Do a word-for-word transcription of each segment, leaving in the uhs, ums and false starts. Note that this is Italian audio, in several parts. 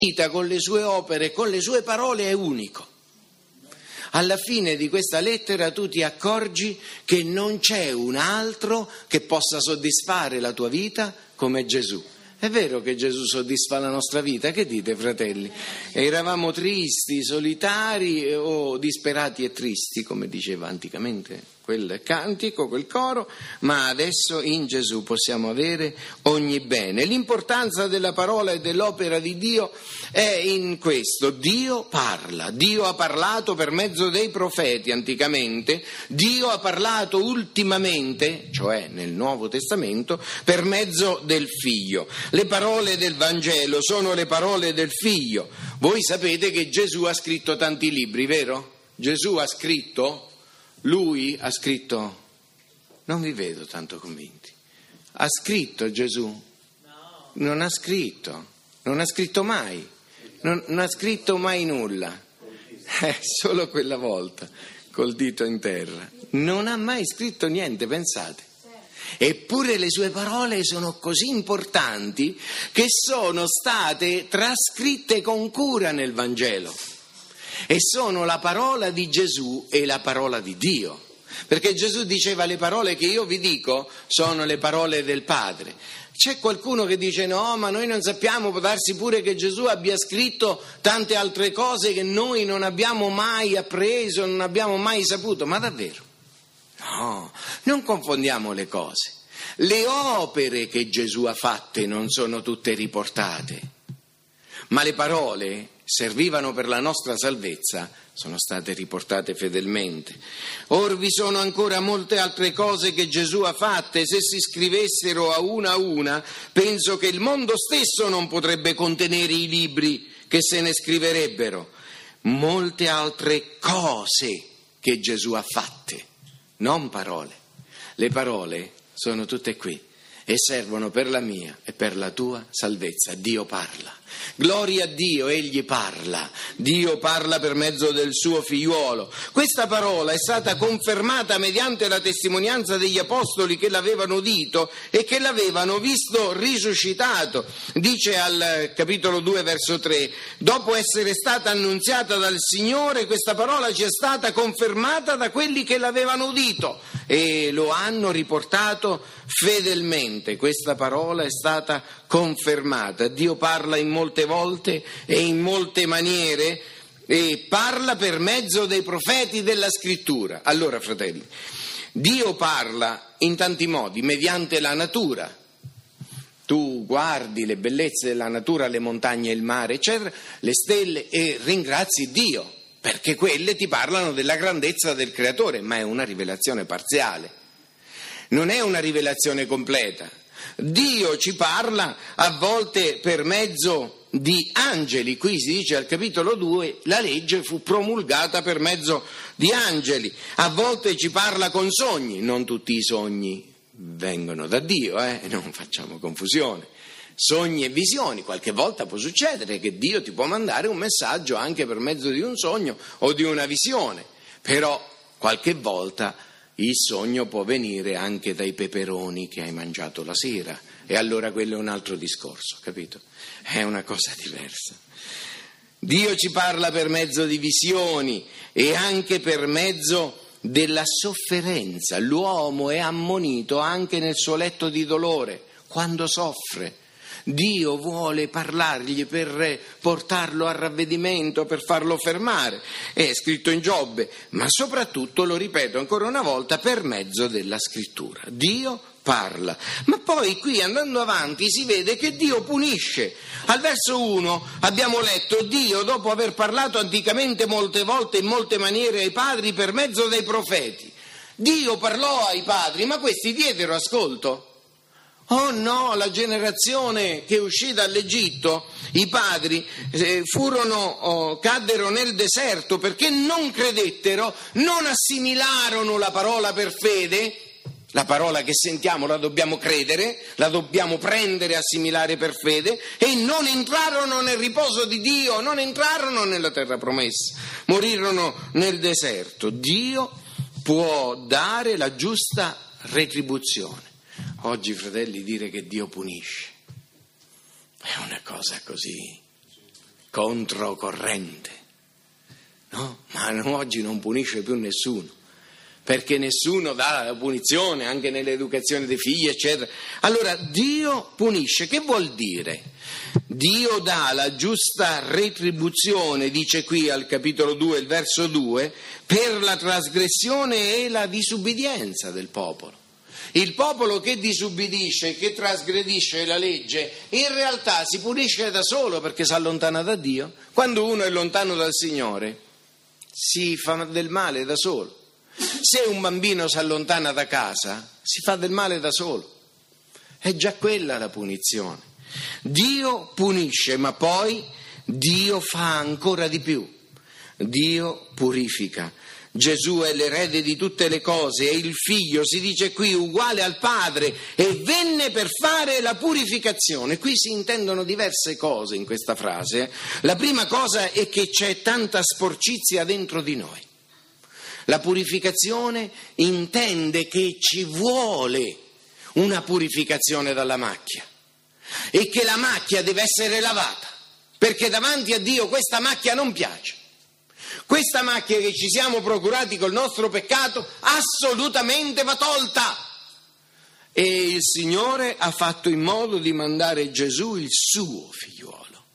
vita, con le sue opere, con le sue parole è unico. Alla fine di questa lettera tu ti accorgi che non c'è un altro che possa soddisfare la tua vita come Gesù. È vero che Gesù soddisfa la nostra vita? Che dite, fratelli? Eravamo tristi, solitari o disperati e tristi, come diceva anticamente quel cantico, quel coro, ma adesso in Gesù possiamo avere ogni bene. L'importanza della parola e dell'opera di Dio è in questo: Dio parla, Dio ha parlato per mezzo dei profeti anticamente, Dio ha parlato ultimamente, cioè nel Nuovo Testamento, per mezzo del Figlio. Le parole del Vangelo sono le parole del Figlio. Voi sapete che Gesù ha scritto tanti libri, vero? Gesù ha scritto... Lui ha scritto, non vi vedo tanto convinti, ha scritto Gesù? Non ha scritto, non ha scritto mai, non, non ha scritto mai nulla, eh, solo quella volta, col dito in terra, non ha mai scritto niente, pensate. Eppure le sue parole sono così importanti che sono state trascritte con cura nel Vangelo. E sono la parola di Gesù e la parola di Dio, perché Gesù diceva: le parole che io vi dico sono le parole del Padre. C'è qualcuno che dice: no, ma noi non sappiamo, può darsi pure che Gesù abbia scritto tante altre cose che noi non abbiamo mai appreso, non abbiamo mai saputo. Ma davvero? No, non confondiamo le cose. Le opere che Gesù ha fatte non sono tutte riportate, ma le parole servivano per la nostra salvezza, sono state riportate fedelmente. Or vi sono ancora molte altre cose che Gesù ha fatte. Se si scrivessero a una a una, penso che il mondo stesso non potrebbe contenere i libri che se ne scriverebbero. Molte altre cose che Gesù ha fatte, non parole. Le parole sono tutte qui e servono per la mia e per la tua salvezza. Dio parla. Gloria a Dio, Egli parla. Dio parla per mezzo del suo figliuolo. Questa parola è stata confermata mediante la testimonianza degli apostoli che l'avevano udito e che l'avevano visto risuscitato. Dice al capitolo due verso tre: dopo essere stata annunziata dal Signore, questa parola ci è stata confermata da quelli che l'avevano udito e lo hanno riportato fedelmente. Questa parola è stata confermata. Dio parla in molte volte e in molte maniere e parla per mezzo dei profeti della Scrittura. Allora, fratelli, Dio parla in tanti modi, mediante la natura. Tu guardi le bellezze della natura, le montagne, il mare, eccetera, le stelle, e ringrazi Dio, perché quelle ti parlano della grandezza del Creatore, ma è una rivelazione parziale, non è una rivelazione completa. Dio ci parla a volte per mezzo di angeli. Qui si dice al capitolo due: la legge fu promulgata per mezzo di angeli. A volte ci parla con sogni. Non tutti i sogni vengono da Dio, eh? Non facciamo confusione. Sogni e visioni, qualche volta può succedere che Dio ti può mandare un messaggio anche per mezzo di un sogno o di una visione, però qualche volta il sogno può venire anche dai peperoni che hai mangiato la sera, e allora quello è un altro discorso, capito? È una cosa diversa. Dio ci parla per mezzo di visioni e anche per mezzo della sofferenza. L'uomo è ammonito anche nel suo letto di dolore, quando soffre. Dio vuole parlargli per portarlo a ravvedimento, per farlo fermare. È scritto in Giobbe, ma soprattutto, lo ripeto ancora una volta, per mezzo della Scrittura. Dio parla. Ma poi qui, andando avanti, si vede che Dio punisce. Al verso uno abbiamo letto: Dio, dopo aver parlato anticamente molte volte in molte maniere ai padri per mezzo dei profeti. Dio parlò ai padri, ma questi diedero ascolto? Oh no, la generazione che uscì dall'Egitto, i padri, eh, furono, oh, caddero nel deserto perché non credettero, non assimilarono la parola per fede. La parola che sentiamo la dobbiamo credere, la dobbiamo prendere e assimilare per fede, e non entrarono nel riposo di Dio, non entrarono nella terra promessa, morirono nel deserto. Dio può dare la giusta retribuzione. Oggi, fratelli, dire che Dio punisce è una cosa così controcorrente, no? Ma oggi non punisce più nessuno, perché nessuno dà la punizione, anche nell'educazione dei figli, eccetera. Allora Dio punisce. Che vuol dire? Dio dà la giusta retribuzione, dice qui al capitolo due, il verso due, per la trasgressione e la disubbidienza del popolo. Il popolo che disubbidisce, che trasgredisce la legge, in realtà si punisce da solo perché si allontana da Dio. Quando uno è lontano dal Signore, si fa del male da solo. Se un bambino si allontana da casa, si fa del male da solo. È già quella la punizione. Dio punisce, ma poi Dio fa ancora di più. Dio purifica. Gesù è l'erede di tutte le cose, è il figlio, si dice qui, uguale al padre, e venne per fare la purificazione. Qui si intendono diverse cose in questa frase. La prima cosa è che c'è tanta sporcizia dentro di noi. La purificazione intende che ci vuole una purificazione dalla macchia e che la macchia deve essere lavata, perché davanti a Dio questa macchia non piace. Questa macchia che ci siamo procurati col nostro peccato assolutamente va tolta. E il Signore ha fatto in modo di mandare Gesù, il suo figliuolo,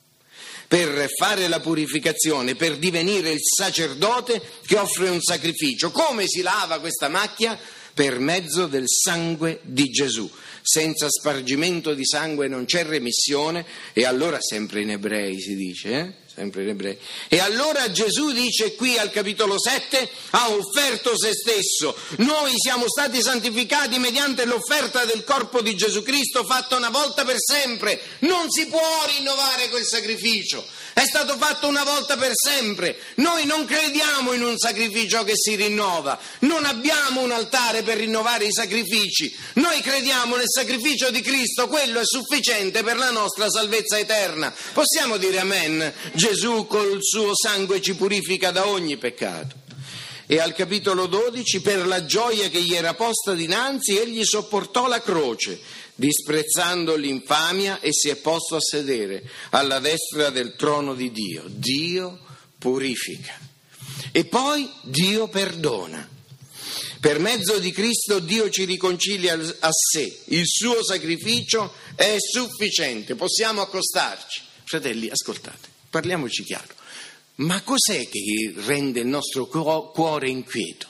per fare la purificazione, per divenire il sacerdote che offre un sacrificio. Come si lava questa macchia? Per mezzo del sangue di Gesù. Senza spargimento di sangue non c'è remissione, e allora, sempre in Ebrei si dice, eh? Sempre in Ebrei. E allora Gesù dice qui al capitolo sette, ha offerto se stesso. Noi siamo stati santificati mediante l'offerta del corpo di Gesù Cristo fatta una volta per sempre. Non si può rinnovare quel sacrificio. È stato fatto una volta per sempre. Noi non crediamo in un sacrificio che si rinnova. Non abbiamo un altare per rinnovare i sacrifici. Noi crediamo nel sacrificio di Cristo. Quello è sufficiente per la nostra salvezza eterna. Possiamo dire amen? Gesù col suo sangue ci purifica da ogni peccato. E al capitolo dodici, per la gioia che gli era posta dinanzi, egli sopportò la croce, disprezzando l'infamia, e si è posto a sedere alla destra del trono di Dio. Dio purifica. E poi Dio perdona. Per mezzo di Cristo Dio ci riconcilia a sé. Il suo sacrificio è sufficiente. Possiamo accostarci. Fratelli, ascoltate, parliamoci chiaro. Ma cos'è che rende il nostro cuore inquieto?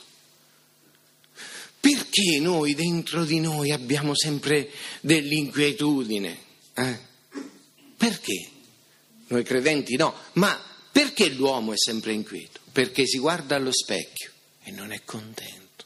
Perché noi dentro di noi abbiamo sempre dell'inquietudine? Eh? Perché? Noi credenti no, ma perché l'uomo è sempre inquieto? Perché si guarda allo specchio e non è contento.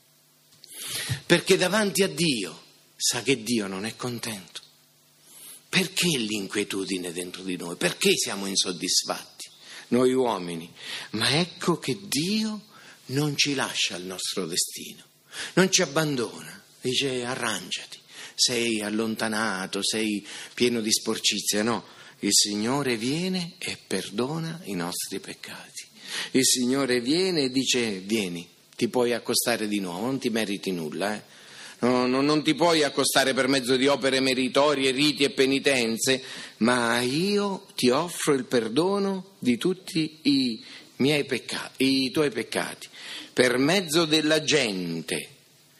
Perché davanti a Dio sa che Dio non è contento. Perché l'inquietudine dentro di noi? Perché siamo insoddisfatti? Noi uomini, ma ecco che Dio non ci lascia al nostro destino, non ci abbandona, dice arrangiati, sei allontanato, sei pieno di sporcizia, no, il Signore viene e perdona i nostri peccati, il Signore viene e dice vieni, ti puoi accostare di nuovo, non ti meriti nulla, eh. No, no, non ti puoi accostare per mezzo di opere meritorie, riti e penitenze, ma io ti offro il perdono di tutti i miei peccati, i tuoi peccati, per mezzo della gente,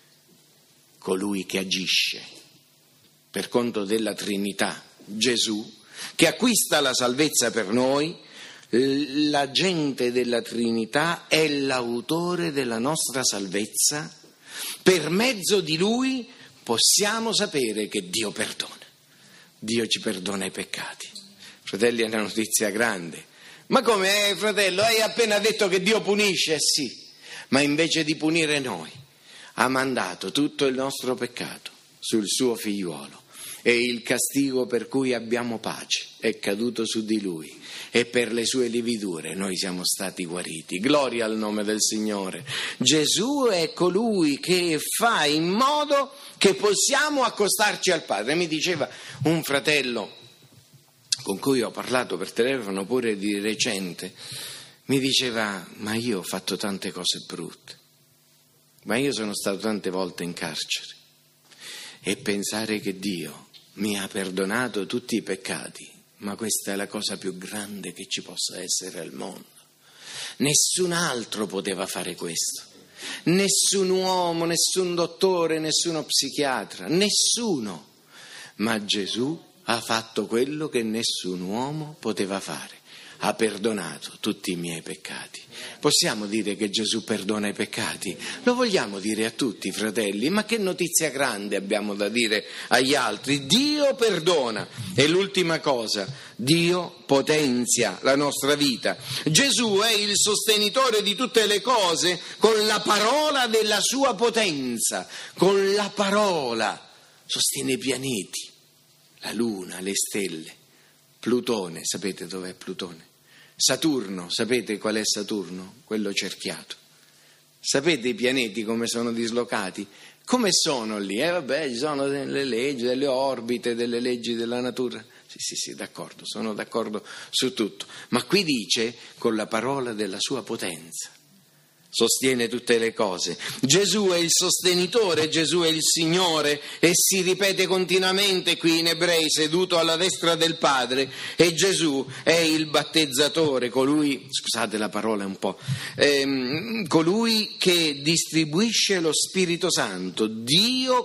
colui che agisce per conto della Trinità, Gesù, che acquista la salvezza per noi. La gente della Trinità è l'autore della nostra salvezza. Per mezzo di Lui possiamo sapere che Dio perdona. Dio ci perdona i peccati. Fratelli, è una notizia grande. Ma come, eh, fratello, hai appena detto che Dio punisce? Eh sì, ma invece di punire noi, ha mandato tutto il nostro peccato sul suo figliuolo. E il castigo per cui abbiamo pace è caduto su di Lui, e per le sue lividure noi siamo stati guariti. Gloria al nome del Signore. Gesù è colui che fa in modo che possiamo accostarci al Padre. Mi diceva un fratello con cui ho parlato per telefono pure di recente, mi diceva: ma io ho fatto tante cose brutte, ma io sono stato tante volte in carcere, e pensare che Dio mi ha perdonato tutti i peccati ma questa è la cosa più grande che ci possa essere al mondo. Nessun altro poteva fare questo, nessun uomo, nessun dottore, nessuno psichiatra, nessuno, ma Gesù ha fatto quello che nessun uomo poteva fare. Ha perdonato tutti i miei peccati. Possiamo dire che Gesù perdona i peccati? Lo vogliamo dire a tutti, fratelli? Ma che notizia grande abbiamo da dire agli altri? Dio perdona. E l'ultima cosa, Dio potenzia la nostra vita. Gesù è il sostenitore di tutte le cose con la parola della sua potenza. Con la parola sostiene i pianeti, la luna, le stelle. Plutone, sapete dov'è Plutone? Saturno, sapete qual è Saturno? Quello cerchiato. Sapete i pianeti come sono dislocati? Come sono lì? Eh vabbè, ci sono delle leggi, delle orbite, delle leggi della natura. Sì, sì, sì, d'accordo, sono d'accordo su tutto. Ma qui dice con la parola della sua potenza. Sostiene tutte le cose. Gesù è il sostenitore, Gesù è il Signore, e si ripete continuamente qui in Ebrei, seduto alla destra del Padre, e Gesù è il battezzatore, colui, scusate la parola un po', ehm, colui che distribuisce lo Spirito Santo. Dio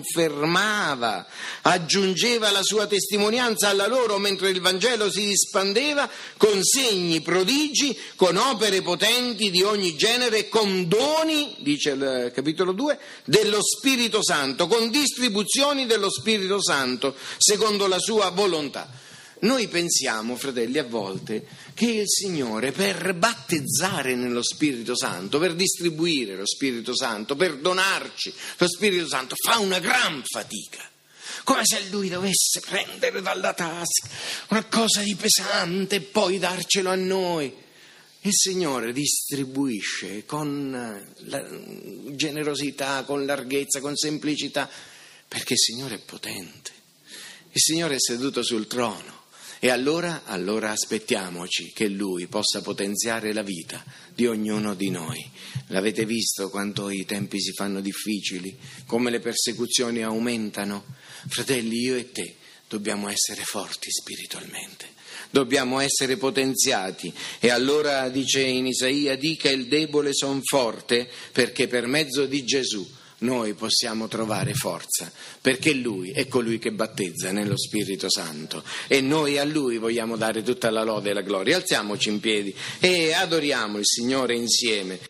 confermava, aggiungeva la sua testimonianza alla loro mentre il Vangelo si espandeva con segni, prodigi, con opere potenti di ogni genere, con doni, dice il capitolo due, dello Spirito Santo, con distribuzioni dello Spirito Santo, secondo la sua volontà. Noi pensiamo, fratelli, a volte che il Signore, per battezzare nello Spirito Santo, per distribuire lo Spirito Santo, per donarci lo Spirito Santo, fa una gran fatica. Come se Lui dovesse prendere dalla tasca una cosa di pesante e poi darcelo a noi. Il Signore distribuisce con la generosità, con larghezza, con semplicità, perché il Signore è potente. Il Signore è seduto sul trono e allora, allora aspettiamoci che Lui possa potenziare la vita di ognuno di noi. L'avete visto quanto i tempi si fanno difficili, come le persecuzioni aumentano? Fratelli, io e te dobbiamo essere forti spiritualmente. Dobbiamo essere potenziati, e allora dice in Isaia: dica il debole son forte, perché per mezzo di Gesù noi possiamo trovare forza, perché Lui è colui che battezza nello Spirito Santo e noi a Lui vogliamo dare tutta la lode e la gloria. Alziamoci in piedi e adoriamo il Signore insieme.